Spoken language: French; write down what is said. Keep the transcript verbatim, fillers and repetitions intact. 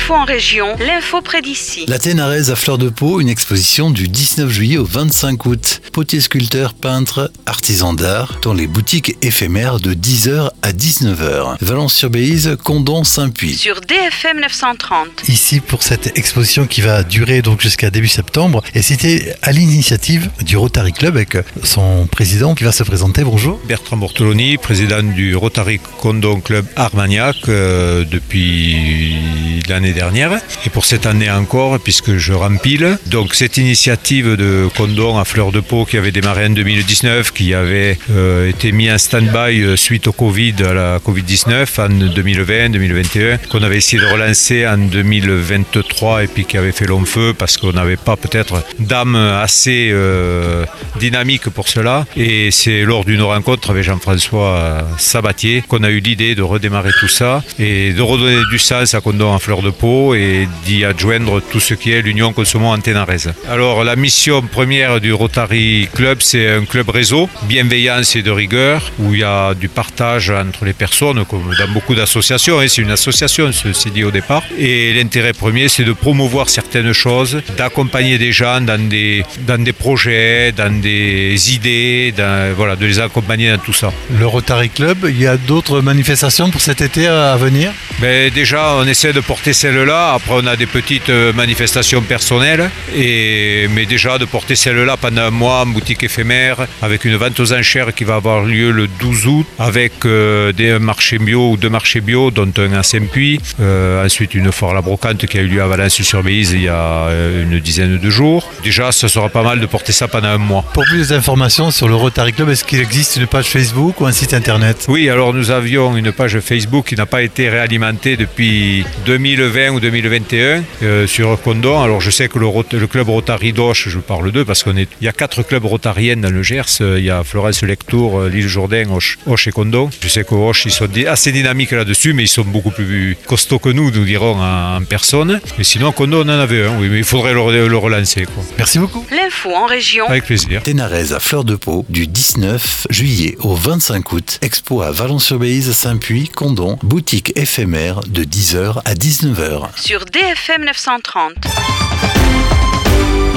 L'info en région, l'info près d'ici. La Ténarèse à Fleur de Pau, une exposition du dix-neuf juillet au vingt-cinq août. Potiers, sculpteurs, peintres, artisans d'art, dans les boutiques éphémères de dix heures à dix-neuf heures. Valence-sur-Béise, Condom, Saint-Puy. Sur D F M neuf cent trente. Ici pour cette exposition qui va durer donc jusqu'à début septembre. Et c'était à l'initiative du Rotary Club avec son président qui va se présenter. Bonjour. Bertrand Bortoloni, président du Rotary Condom Club Armagnac euh, depuis l'année dernière. Et pour cette année encore, puisque je rempile. Donc cette initiative de Condom à Fleur de Pau qui avait démarré en deux mille dix-neuf, qui avait euh, été mis en stand-by suite au Covid, à la covid dix-neuf en deux mille vingt, deux mille vingt et un, qu'on avait essayé de relancer en deux mille vingt-trois et puis qui avait fait long feu parce qu'on n'avait pas peut-être d'âme assez euh, dynamique pour cela. Et c'est lors d'une rencontre avec Jean-François Sabatier qu'on a eu l'idée de redémarrer tout ça et de redonner du sens à Condom à Fleur de Pau et d'y adjoindre tout ce qui est l'Union Consommons en Ténarèse. Alors la mission première du Rotary Club, c'est un club réseau, bienveillance et de rigueur, où il y a du partage entre les personnes, comme dans beaucoup d'associations, hein, c'est une association, ceci dit au départ. Et l'intérêt premier, c'est de promouvoir certaines choses, d'accompagner des gens dans des, dans des projets, dans des idées, dans, voilà, de les accompagner dans tout ça. Le Rotary Club, il y a d'autres manifestations pour cet été à venir? Ben, déjà, on essaie de porter celle-là. Après, on a des petites manifestations personnelles. Et, mais déjà, de porter celle-là pendant un mois en boutique éphémère, avec une vente aux enchères qui va avoir lieu le douze août, avec euh, des marchés bio ou deux marchés bio, dont un à Saint-Puy. Euh, ensuite, une foire à la brocante qui a eu lieu à Valence-sur-Béise il y a une dizaine de jours. Déjà, ça sera pas mal de porter ça pendant un mois. Pour plus d'informations sur le Rotary Club, est-ce qu'il existe une page Facebook ou un site internet? Oui, alors nous avions une page Facebook qui n'a pas été réalimentée depuis deux mille vingt ou deux mille vingt et un euh, sur Condom. Alors je sais que le, Rot- le club Rotary d'Auch, je parle d'eux parce qu'il y a quatre clubs rotariens dans le Gers. Il y a Florence Lectour, l'île Jourdain, Auch, Auch et Condom. Je sais qu'au Auch, ils sont assez dynamiques là-dessus, mais ils sont beaucoup plus costauds que nous, nous dirons, en, en personne. Mais sinon, Condom, on en avait un, oui, mais il faudrait le, le relancer, quoi. Merci beaucoup. L'info en région. Avec plaisir. Ténarèse à Fleur de Pau, du dix-neuf juillet au vingt-cinq août. Expo à Valence-sur-Béise, Saint-Puy, Condom, boutique éphémère de dix heures à dix-neuf heures. Sur D F M neuf cent trente.